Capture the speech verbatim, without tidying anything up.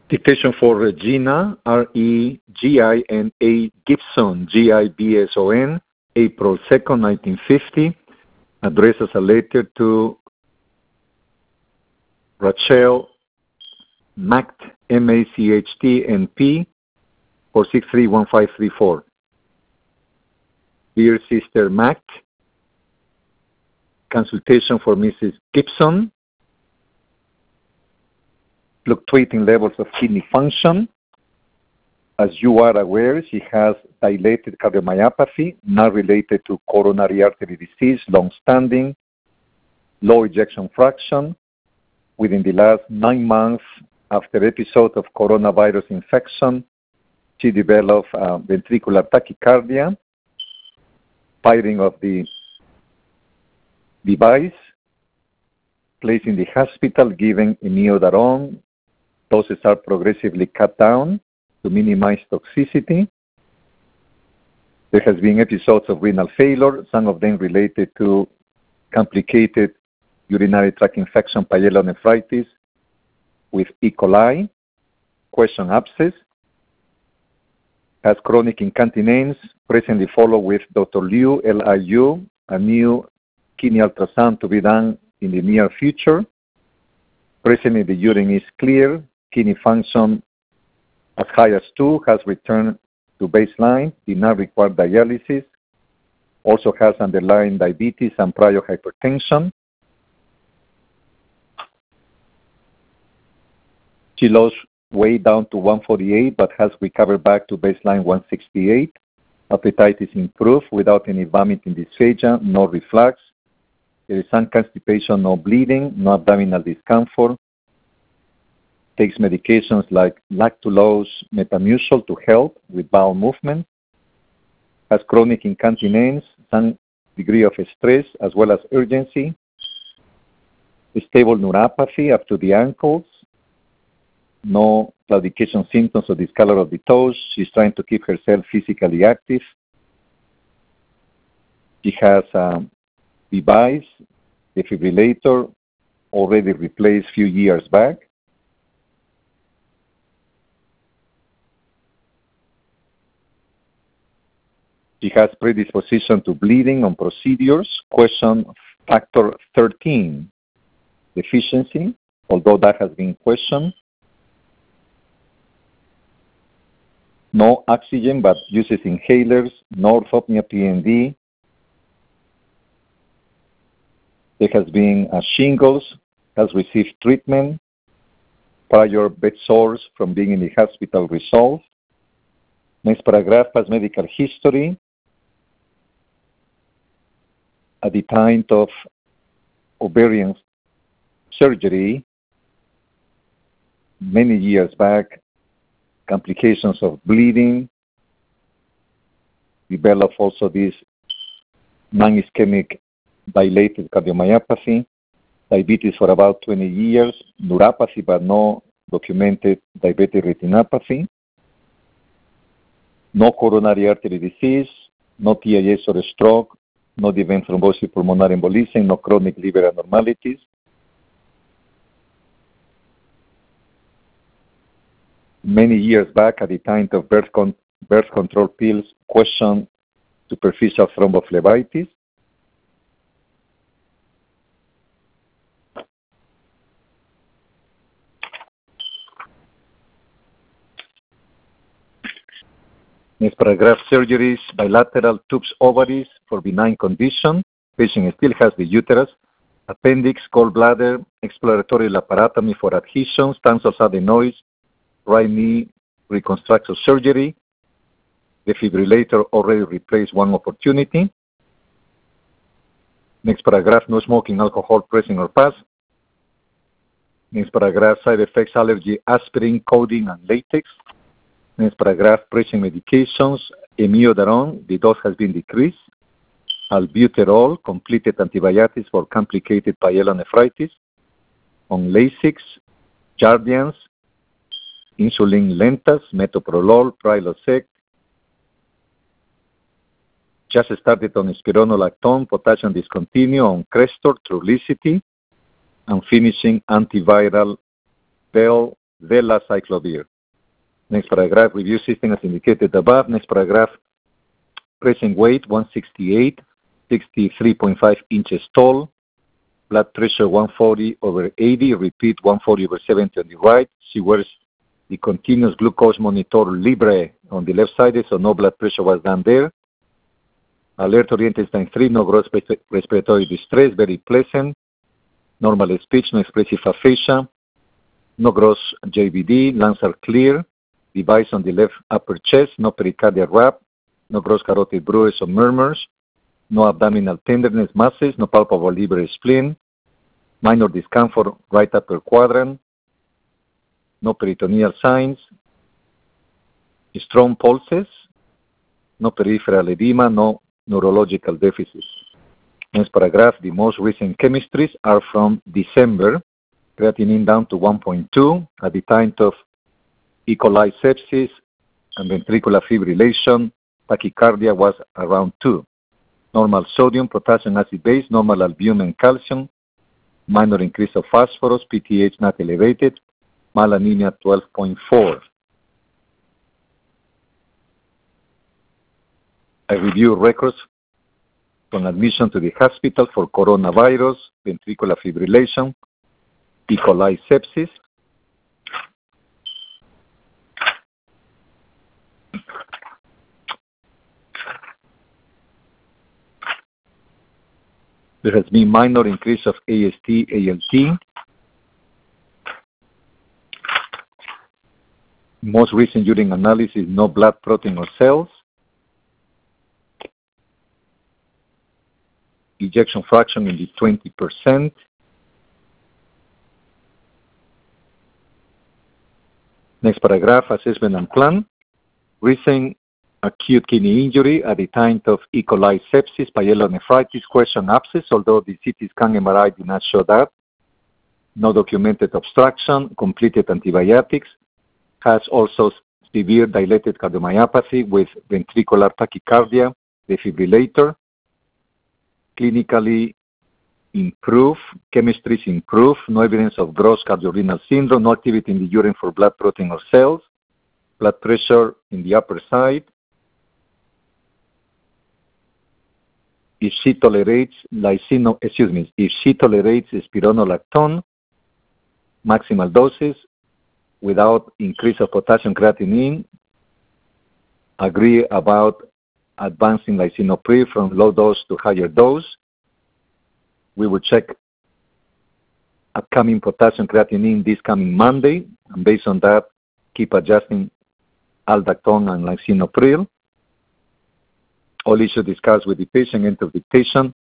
Dictation for Regina, R E G I N A Gibson, G I B S O N, April second, nineteen fifty. Addresses a letter to Rachel Macht, M A C H T, N P, four six three one five three four. Dear Sister Macht, consultation for Missus Gibson. Fluctuating levels of kidney function. As you are aware, she has dilated cardiomyopathy, not related to coronary artery disease, long-standing, low ejection fraction. Within the last nine months after episode of coronavirus infection, she developed uh, ventricular tachycardia, firing of the device, placed in the hospital, given imiodarone. Doses are progressively cut down to minimize toxicity. There has been episodes of renal failure, some of them related to complicated urinary tract infection, pyelonephritis with E. coli, question abscess, has chronic incontinence, presently followed with Doctor Liu, L I U, a new kidney ultrasound to be done in the near future. Presently the urine is clear, kidney function as high as two, has returned to baseline, did not require dialysis, also has underlying diabetes and prior hypertension. She lost weight down to one forty-eight, but has recovered back to baseline one sixty-eight. Appetite is improved without any vomiting, dysphagia, no reflux. There is some constipation, no bleeding, no abdominal discomfort. Takes medications like lactulose metamucil to help with bowel movement. Has chronic incontinence, some degree of stress as well as urgency. Stable neuropathy up to the ankles. No claudication symptoms or discolor of the toes. She's trying to keep herself physically active. She has a device, defibrillator, already replaced a few years back. She has predisposition to bleeding on procedures. Question factor thirteen, deficiency, although that has been questioned. No oxygen, but uses inhalers, no orthopnea P N D. There has been a shingles, has received treatment, prior bed sores from being in the hospital resolved. Next paragraph has medical history. At the time of ovarian surgery, many years back, complications of bleeding, developed also this non-ischemic dilated cardiomyopathy, diabetes for about twenty years, neuropathy but no documented diabetic retinopathy, no coronary artery disease, no T I A S or stroke, no event thrombosis pulmonary embolism, no chronic liver abnormalities. Many years back, at the time of birth, con- birth control pills, questioned superficial thrombophlebitis. Next paragraph, surgeries, bilateral tubes, ovaries for benign condition. Patient still has the uterus, appendix, gallbladder, exploratory laparotomy for adhesions, tonsils, adenoids, right knee reconstruction surgery. Defibrillator already replaced one opportunity. Next paragraph, no smoking, alcohol, present or past. Next paragraph, side effects, allergy, aspirin, codeine, and latex. Next paragraph, present medications, imiodarone, the dose has been decreased. Albuterol, completed antibiotics for complicated pyelonephritis. On Lasix, Jardiance, insulin lentas, metoprolol, Prilosec. Just started on spironolactone, potassium discontinue, on Crestor, Trulicity, and finishing antiviral Bell valacyclovir. Next paragraph, review system as indicated above. Next paragraph, present weight one sixty-eight, sixty-three point five inches tall, blood pressure one forty over eighty, repeat one forty over seventy on the right. She wears the continuous glucose monitor Libre on the left side, so no blood pressure was done there. Alert oriented time three, no gross respiratory distress, very pleasant. Normal speech, no expressive aphasia, no gross J V D, lungs are clear. Device on the left upper chest, no pericardial wrap, no gross carotid bruise or murmurs, no abdominal tenderness, masses, no palpable liver or spleen, minor discomfort right upper quadrant, no peritoneal signs, strong pulses, no peripheral edema, no neurological deficits. Next paragraph, the most recent chemistries are from December, creatinine down to one point two at the time of E. coli sepsis and ventricular fibrillation. Tachycardia was around two. Normal sodium, potassium, acid base, normal albumin, calcium, minor increase of phosphorus, P T H not elevated, malanemia twelve point four. I review records from admission to the hospital for coronavirus, ventricular fibrillation, E. coli sepsis. There has been minor increase of A S T, A L T. Most recent urine analysis, no blood protein or cells. Ejection fraction in the twenty percent. Next paragraph, assessment and plan. Recent acute kidney injury at the time of E. coli sepsis, pyelonephritis, question abscess, although the C T scan M R I did not show that. No documented obstruction, completed antibiotics. Has also severe dilated cardiomyopathy with ventricular tachycardia, defibrillator. Clinically improved, chemistries improved, no evidence of gross cardiorenal syndrome, no activity in the urine for blood protein or cells. Blood pressure in the upper side. If she tolerates lysino, excuse me, if she tolerates spironolactone, maximal doses without increase of potassium creatinine, agree about advancing lisinopril from low dose to higher dose. We will check upcoming potassium creatinine this coming Monday, and based on that, keep adjusting aldactone and lisinopril. All issues discussed with the patient, end of dictation.